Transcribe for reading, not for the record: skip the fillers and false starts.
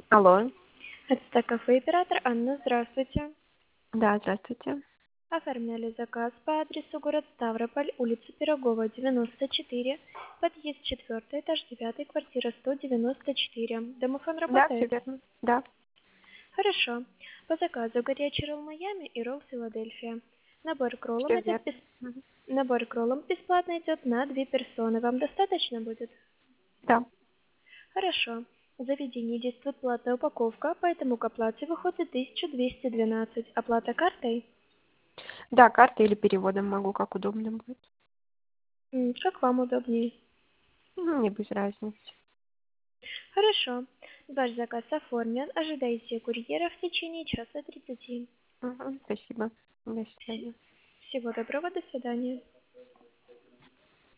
Алло. Это кафе «Император». Анна, здравствуйте. Да, здравствуйте. Оформляли заказ по адресу город Ставрополь, улица Пирогова, 94, подъезд 4, этаж 9, квартира 194. Домофон Да, все работает? верно. Да, Хорошо. По заказу горячий ролл Майами и ролл Филадельфия. Набор кроллом все идет верно. Мгм. Набор кроллом бесплатно идет на 2 персоны. Вам достаточно будет? Да. Хорошо. В заведении действует платная упаковка, поэтому к оплате выходит 1212. Оплата картой? Да, картой или переводом могу, как удобно будет. Как вам удобнее. Мне без разницы. Хорошо. Ваш заказ оформлен. Ожидайте курьера в течение часа 30. Мгм, спасибо. До свидания. Всего доброго, до свидания.